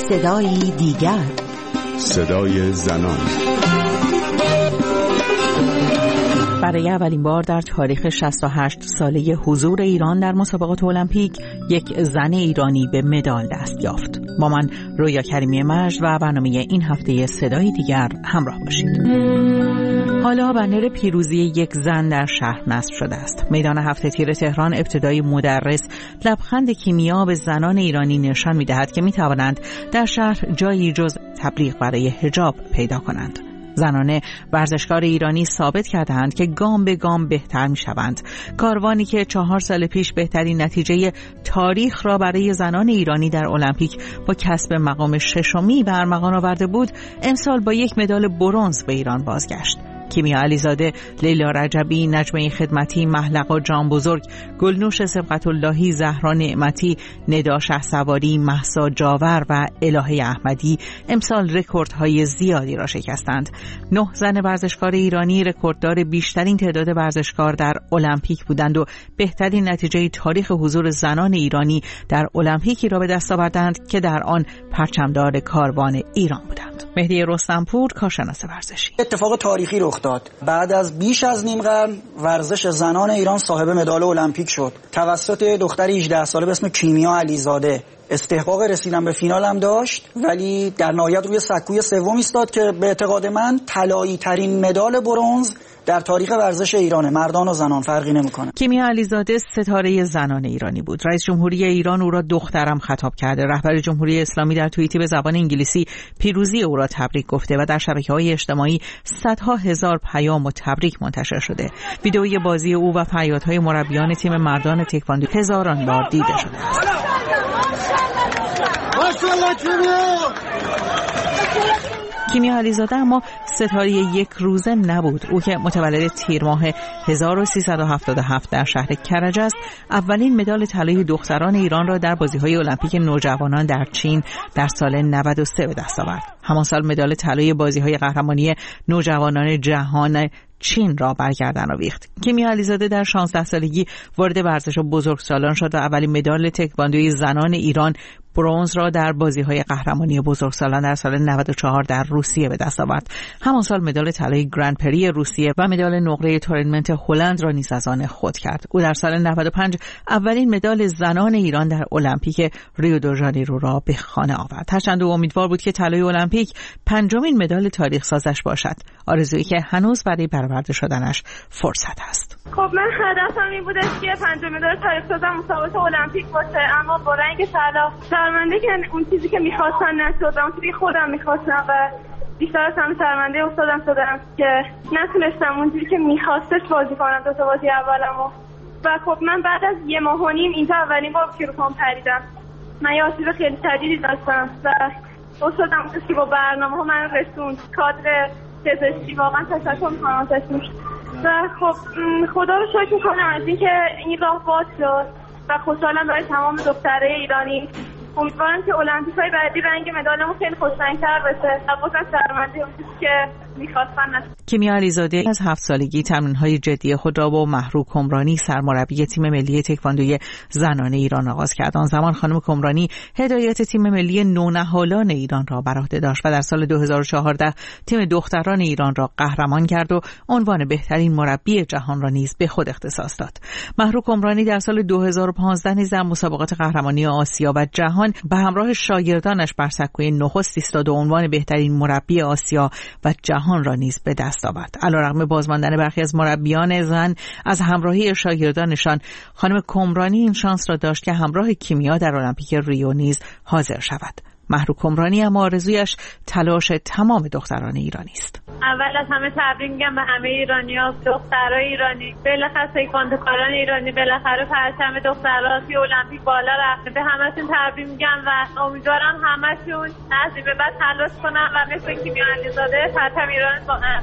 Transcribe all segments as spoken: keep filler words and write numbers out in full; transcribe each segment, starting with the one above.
صدایی دیگر، صدای زنان. برای اولین بار در تاریخ شصت و هشت ساله حضور ایران در مسابقات المپیک یک زن ایرانی به مدال دست یافت. با من رویا کریمی مجد و برنامه این هفته صدای دیگر همراه باشید. حالا بنر پیروزی یک زن در شهر نصب شده است. میدان هفت تیر تهران ابتدای مدرس لبخند کیمیا به زنان ایرانی نشان می‌دهد که می‌توانند در شهر جایی جز تبلیغ برای حجاب پیدا کنند. زنان ورزشکار ایرانی ثابت کردند که گام به گام بهتر می‌شوند. کاروانی که چهار سال پیش بهترین نتیجه تاریخ را برای زنان ایرانی در المپیک با کسب مقام ششمی به ارمغان آورده بود، امسال با یک مدال برنز به ایران بازگشت. کیمیا علیزاده، لیلا رجبی، نجمه خدمتی، محلقا جان بزرگ، گلنوش سبقت اللهی، زهرا نعمتی، ندا شهسواری، مهسا جاور و الهه احمدی امسال رکوردهای زیادی را شکستند. نه زن ورزشکار ایرانی رکورددار بیشترین تعداد ورزشکار در المپیک بودند و بهترین نتیجه تاریخ حضور زنان ایرانی در المپیکی را به دست آوردند که در آن پرچمدار کاروان ایران بودند. مهدی رستمپور، کارشناس ورزشی: اتفاق تاریخی رخ داد. بعد از بیش از نیم قرن ورزش زنان ایران صاحب مدال المپیک شد توسط دختر هجده ساله به اسم کیمیا علیزاده. استحقاق رسیدن به فینال هم داشت، ولی در نهایت روی سکوی سوم ایستاد که به اعتقاد من طلایی ترین مدال برنز در تاریخ ورزش ایرانه. مردان و زنان فرقی نمیکنه. کیمیا علیزاده ستاره زنان ایرانی بود. رئیس جمهوری ایران او را دخترم خطاب کرده. رهبر جمهوری اسلامی در توییتی به زبان انگلیسی پیروزی او را تبریک گفته و در شبکه‌های اجتماعی صدها هزار پیام و تبریک منتشر شده. ویدئوی بازی او و فریادهای مربیان تیم مردان تکواندو هزاران بار دیده شده است. کیمیا علیزاده اما ستاره یک روزه نبود. او که متولد تیر ماه هزار و سیصد و هفتاد و هفت در شهر کرج است، اولین مدال طلای دختران ایران را در بازی‌های المپیک نوجوانان در چین در سال نود و سه به دست آورد. همان سال مدال طلای بازی‌های قهرمانی نوجوانان جهان چین را برگردن آویخت. کیمیا علیزاده در شانزده سالگی وارد ورزش بزرگسالان شد و اولین مدال تکواندوی زنان ایران برنز را در بازی‌های قهرمانی بزرگسالان در سال نود و چهار در روسیه به دست آورد. همان سال مدال طلای گرند پری روسیه و مدال نقره تورنمنت هلند را نیز از آن خود کرد. او در سال نود و پنج اولین مدال زنان ایران در المپیک ریو دو ژانیرو را به خانه آورد. هرچند او امیدوار بود که طلای المپیک پنجمین مدال تاریخ سازش باشد، آرزویی که هنوز برای برآورده شدنش فرصت است. خب من هدفم این بودش که پنجمین مدال تاریخ سازم مسابقات المپیک باشه، اما با رنگ طلا شرمنده که اون چیزی که می‌خواستم نشد، اون چیزی که خودم می‌خواستم و بیشتر از همه شرمنده افتادم شدم که نتونستم اونجوری که می‌خواستش بازی کنم دو تا بازی اولمو. و خب من بعد از یه ماه و نیم اینجا اولین بار کیروکام پریدم. من یه آسیب خیلی شدیدی داشتم و استادم بود که با برنامه‌ها من رسوند. کادر پزشکی واقعا تشکر می‌کنم ازشون. و خب خدا رو شکر می‌کنم از اینکه این راه باز شد و خوشحالم برای تمام دخترای ایرانی. امیدوارم که المپیک‌های بعدی رنگ مدالمون خیلی خوشرنگ‌تر بشه. بازم شرمنده اون چیزی که می‌خواستن نشد. کیمیا علیزاده از هفت سالگی تمرین‌های جدی خود را با محرو کمرانی، سرمربی تیم ملی تکواندوی زنان ایران آغاز کرد. آن زمان خانم کمرانی هدایت تیم ملی نونهالان ایران را بر عهده داشت و در سال دو هزار و چهارده تیم دختران ایران را قهرمان کرد و عنوان بهترین مربی جهان را نیز به خود اختصاص داد. محرو کمرانی در سال دو هزار و پانزده نیز در مسابقات قهرمانی آسیا و جهان به همراه شاگردانش بر سکوی نخست ایستاد و عنوان بهترین مربی آسیا و جهان را نیز به دست آورد. علیرغم بازماندن برخی از مربیان زن از همراهی شاگردانشان، خانم کمرانی این شانس را داشت که همراه کیمیا در المپیک ریو نیز حاضر شود. محرو کمرانی اما آرزویش تلاش تمام دختران ایرانی است. اول از همه تبریک میگم به همه ایرانی‌ها، دخترای ایرانی، بالاخره تکواندوکاران ایرانی، بالاخره پرچم دخترها توی المپیک بالا رفته. به همه‌شون تبریک میگم و امیدوارم همه‌شون از این به بعد تلاش کنن و مثل کیمیا علیزاده پرچم ایران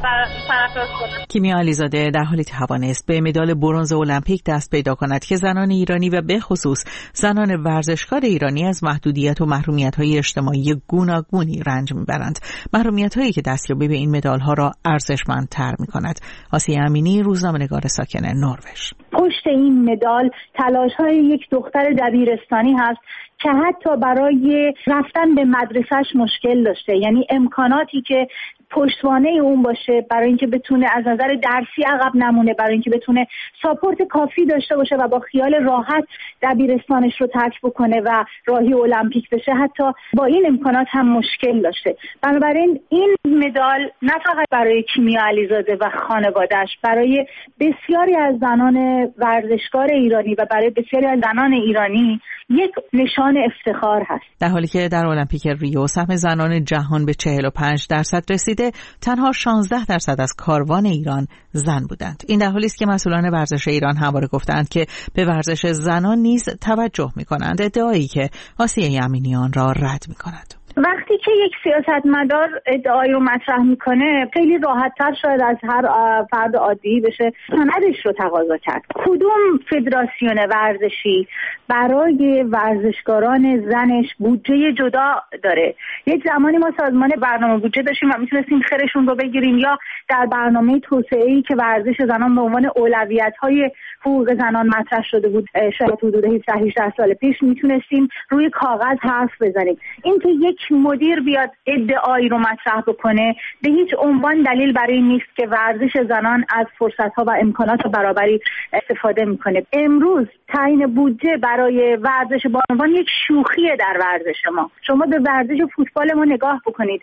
برافراز کنن. کیمیا علیزاده در حالی توانست به مدال برنز المپیک دست پیدا کند که زنان ایرانی و به خصوص زنان ورزشکار ایرانی از محدودیت و محرومیت‌های اجتماعی گوناگونی رنج میبرند. محرومیت‌هایی که دستیابی به این مدال‌ها را ارزشمندتر می‌کند. آسیه امینی، روزنامه‌نگار ساکن نروژ. پشت این مدال تلاش‌های یک دختر دبیرستانی هست که حتی برای رفتن به مدرسهش مشکل داشته، یعنی امکاناتی که پشتوانه اون باشه برای اینکه بتونه از نظر درسی عقب نمونه، برای اینکه بتونه ساپورت کافی داشته باشه و با خیال راحت دبیرستانش رو ترک بکنه و راهی المپیک بشه، حتی با این امکانات هم مشکل داشته. بنابراین این مدال نه فقط برای کیمیا علیزاده و خانواده‌اش، برای بسیاری از زنان ورزشکار ایرانی و برای بسیاری از زنان ایرانی یک نشان افتخار هست. در حالی که در المپیک ریو سهم زنان جهان به چهل و پنج درصد رسیده، تنها شانزده درصد از کاروان ایران زن بودند. این در حالی است که مسئولان ورزش ایران همواره گفتند که به ورزش زنان نیز توجه می‌کنند، ادعایی که آسیه امینی آن را رد می‌کند. وقتی که یک سیاستمدار ادعایی رو مطرح میکنه، خیلی راحت‌تر شاید از هر فرد عادی بشه سندش رو تقاضا کرد. کدوم فدراسیون ورزشی برای ورزشکاران زنش بودجه جدا داره؟ یک زمانی ما سازمان برنامه بودجه داشتیم و میتونستیم خیرشون رو بگیریم، یا در برنامه توسعه‌ای که ورزش زنان به عنوان اولویت‌های حقوق زنان مطرح شده بود شاید حدود هفده هجده سال پیش میتونستیم روی کاغذ حرف بزنیم. این که یک مدیر بیاد ادعایی رو مطرح بکنه به هیچ عنوان دلیل برای این نیست که ورزش زنان از فرصت‌ها و امکانات برابری استفاده میکنه. امروز تعیین بودجه برای ورزش با عنوان یک شوخیه در ورزش ما. شما به ورزش فوتبال ما نگاه بکنید.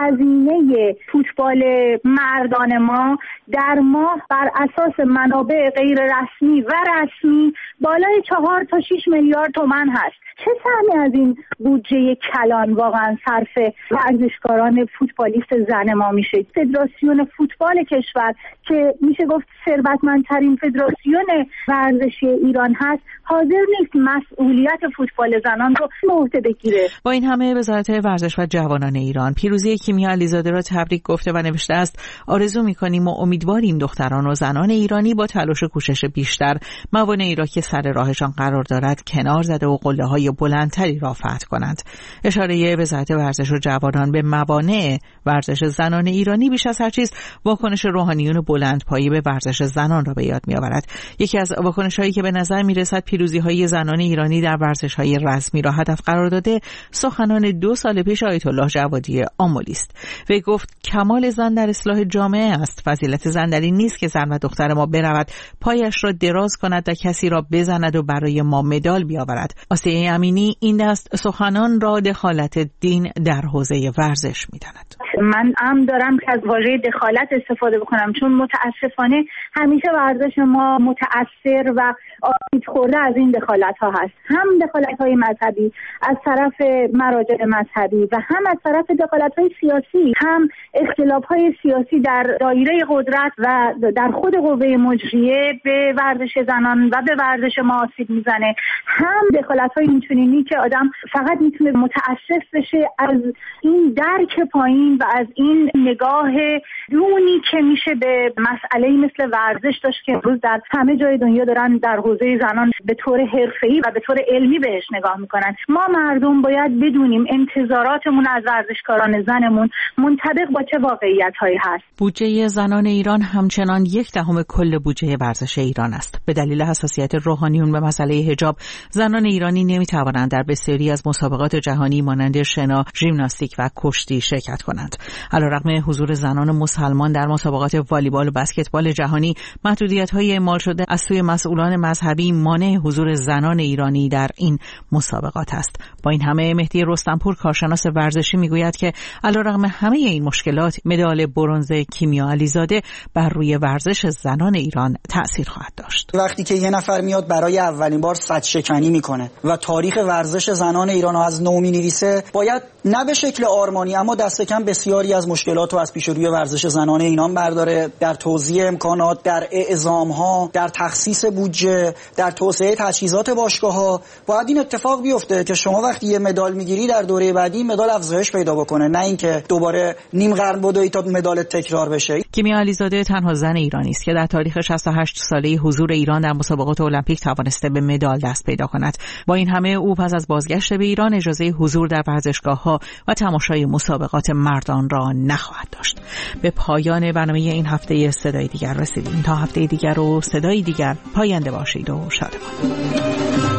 هزینه فوتبال مردان ما در ماه بر اساس منابع غیر رسمی و رسمی بالای چهار تا شش میلیارد تومان هست. چه سهمی از این بودجه کلان واقعا صرف ورزشکاران فوتبالیست زن ما میشه؟ فدراسیون فوتبال کشور که میشه گفت ثروتمندترین فدراسیون ورزشی ایران هست، حاضر نیست مسئولیت فوتبال زنان رو به عهده بگیره. با این همه وزارت ورزش و جوانان ایران پیروزی کیمیا علیزاده را تبریک گفته و نوشته است: آرزو می‌کنیم و امیدواریم دختران و زنان ایرانی با تلاش و کوشش بیشتر موانعی را که سر راهشان قرار دارد کنار زده و قله‌های بلندتری را فتح کنند. اشاره وزارت ورزش و جوانان به موانع ورزش زنان ایرانی بیش از هر چیز واکنش روحانیون بلندپایه به ورزش زنان را به یاد می‌آورد. یکی از واکنش‌هایی که به نظر می‌رسد پیروزی‌های زنان ایرانی در ورزش‌های رسمی را هدف قرار داده، سخنان دو سال پیش آیت الله جوادی آملی است. وی گفت کمال زن در اصلاح جامعه است. فضیلت زن در این نیست که زن و دختر ما برود پایش را دراز کند و کسی را بزند و برای ما مدال بیاورد. آسیه امینی این دست سخنان را دخالت دین در حوزه ورزش می‌داند. من هم دارم که از واژه دخالت استفاده بکنم، چون متاسفانه همیشه ورزش ما متأثر و آسیب خورده از این دخالت ها هست، هم دخالت های مذهبی از طرف مراجع مذهبی و هم از طرف دخالت های سیاسی، هم اختلاف های سیاسی در دایره قدرت و در خود قوه مجریه به ورزش زنان و به ورزش ما آسیب میزنه، هم دخالت های اینچنینی که آدم فقط میتونه متاسف بشه از این درک پایین و از این نگاه دونی که میشه به مسئله مثل ورزش داشت که امروز در همه جای دنیا دارن در حوزه زنان به طور حرفه‌ای و به طور علمی بهش نگاه میکنن. ما مردم باید بدونیم انتظاراتمون از ورزشکاران زنمون منطبق با چه واقعیت‌هایی هست. بودجه زنان ایران همچنان یک دهم کل بودجه ورزش ایران است. به دلیل حساسیت روحانیون به مسئله حجاب، زنان ایرانی نمیتوانند در بسیاری از مسابقات جهانی مانند شنا، ژیمناستیک و کشتی شرکت کنند. علیرغم حضور زنان مسلمان در مسابقات والیبال و بسکتبال جهانی، محدودیت‌های اعمال شده از سوی مسئولان مذهبی مانع حضور زنان ایرانی در این مسابقات است. با این همه مهدی رستمپور کارشناس ورزشی میگوید که علیرغم همه این مشکلات، مدال برنز کیمیا علیزاده بر روی ورزش زنان ایران تأثیر خواهد داشت. وقتی که یه نفر میاد برای اولین بار صد شکنی میکنه و تاریخ ورزش زنان ایران رو از نو مینویسه، باید نه به شکل آرمانی اما دست کم بسیاری از مشکلات رو از پیش روی ورزش زنان ایران برداره، در توزیع امکانات، در اعزام‌ها، در تخصیص بودجه، در توسعه تجهیزات باشگاه‌ها. باید این اتفاق بیفته که شما وقتی یه مدال میگیری در دوره بعدی مدال افزایش پیدا بکنه، نه اینکه دوباره نیم قرن بدوی تا مدال تکرار بشه. کیمیا علیزاده تنها زن ایرانی است که در تاریخ شصت و هشت ساله حضور ایران در مسابقات المپیک توانسته به مدال دست پیدا کند. با این همه او پس از بازگشت به ایران اجازه حضور در ورزشگاه‌ها و تماشای مسابقات مردان را نخواهد داشت. به پایان برنامه این هفته صدای دیگر رسیدیم. تا هفته دیگر و صدای دیگر، پاینده باشید و شادمان.